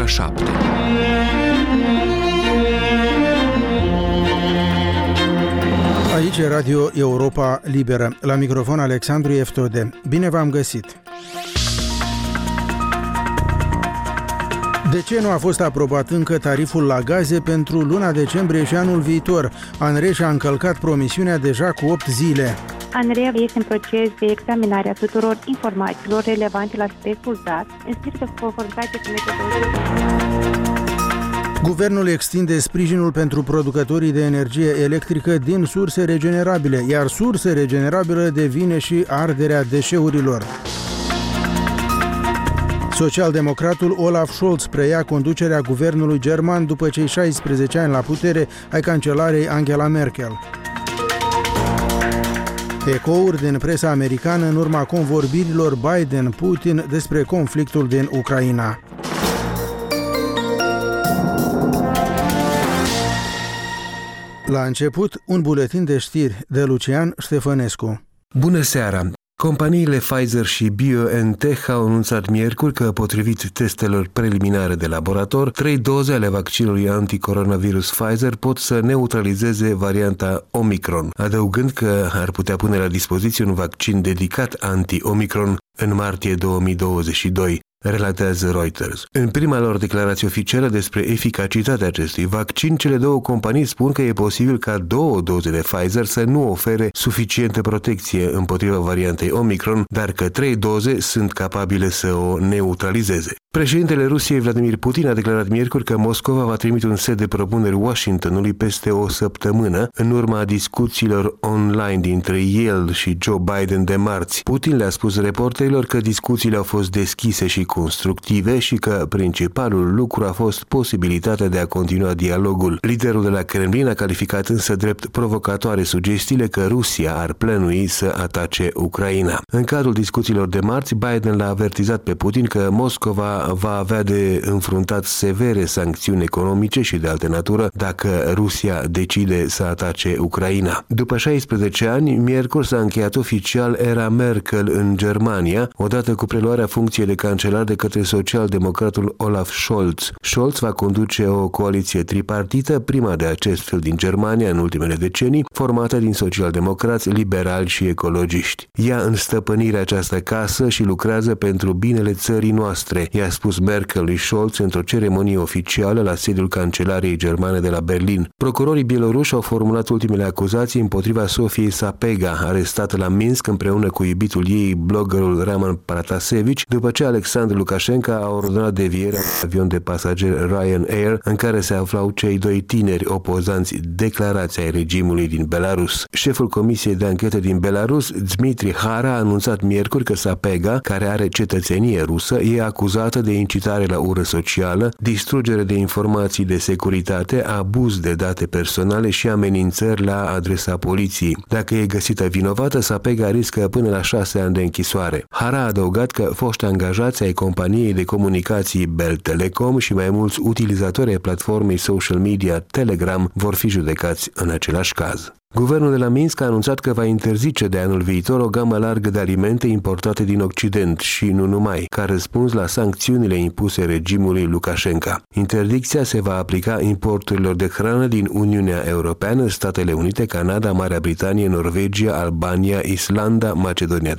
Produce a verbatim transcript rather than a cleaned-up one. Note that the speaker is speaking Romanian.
șapte. Aici e Radio Europa Liberă. La microfon Alexandru Eftode. Bine v-am găsit! De ce nu a fost aprobat încă tariful la gaze pentru luna decembrie și anul viitor? ANRE a încălcat promisiunea deja cu opt zile. ANRE este în proces de examinare a tuturor informațiilor relevante la subiectul dat, în strictă conformitate cu metodologia. Guvernul extinde sprijinul pentru producătorii de energie electrică din surse regenerabile, iar surse regenerabile devine și arderea deșeurilor. Socialdemocratul Olaf Scholz preia conducerea guvernului german după cei șaisprezece ani la putere ai cancelarei Angela Merkel. Ecouri din presa americană în urma convorbirilor Biden-Putin despre conflictul din Ucraina. La început, un buletin de știri de Lucian Ștefănescu. Bună seara! Companiile Pfizer și BioNTech au anunțat miercuri că, potrivit testelor preliminare de laborator, trei doze ale vaccinului anticoronavirus Pfizer pot să neutralizeze varianta Omicron, adăugând că ar putea pune la dispoziție un vaccin dedicat anti-Omicron în martie două mii douăzeci și doi. Relatează Reuters. În prima lor declarație oficială despre eficacitatea acestui vaccin, cele două companii spun că e posibil ca două doze de Pfizer să nu ofere suficientă protecție împotriva variantei Omicron, dar că trei doze sunt capabile să o neutralizeze. Președintele Rusiei Vladimir Putin a declarat miercuri că Moscova va trimite un set de propuneri Washingtonului peste o săptămână, în urma discuțiilor online dintre el și Joe Biden de marți. Putin le-a spus reporterilor că discuțiile au fost deschise și constructive și că principalul lucru a fost posibilitatea de a continua dialogul. Liderul de la Kremlin a calificat însă drept provocatoare sugestiile că Rusia ar plănui să atace Ucraina. În cadrul discuțiilor de marți, Biden l-a avertizat pe Putin că Moscova va avea de înfruntat severe sancțiuni economice și de altă natură dacă Rusia decide să atace Ucraina. După șaisprezece ani, miercuri s-a încheiat oficial era Merkel în Germania, odată cu preluarea funcției de cancelar de către socialdemocratul Olaf Scholz. Scholz va conduce o coaliție tripartită, prima de acest fel din Germania în ultimele decenii, formată din socialdemocrați, liberali și ecologiști. Ia în stăpânire această casă și lucrează pentru binele țării noastre, i-a spus Merkel lui Scholz într-o ceremonie oficială la sediul cancelariei germane de la Berlin. Procurorii bieloruși au formulat ultimele acuzații împotriva Sofiei Sapega, arestată la Minsk împreună cu iubitul ei, bloggerul Roman Protasevich, după ce Alexandru Lukashenko a ordonat devierea unui avion de pasageri Ryanair în care se aflau cei doi tineri opozanți declarați ai regimului din Belarus. Șeful Comisiei de Anchetă din Belarus, Dmitry Hara, a anunțat miercuri că Sapega, care are cetățenie rusă, e acuzată de incitare la ură socială, distrugere de informații de securitate, abuz de date personale și amenințări la adresa poliției. Dacă e găsită vinovată, Sapega riscă până la șase ani de închisoare. Hara a adăugat că foști angajați ai companiei de comunicații Bell Telecom și mai mulți utilizatori ai platformei social media Telegram vor fi judecați în același caz. Guvernul de la Minsk a anunțat că va interzice de anul viitor o gamă largă de alimente importate din Occident și nu numai, ca răspuns la sancțiunile impuse regimului Lukashenko. Interdicția se va aplica importurilor de hrană din Uniunea Europeană, Statele Unite, Canada, Marea Britanie, Norvegia, Albania, Islanda, Macedonia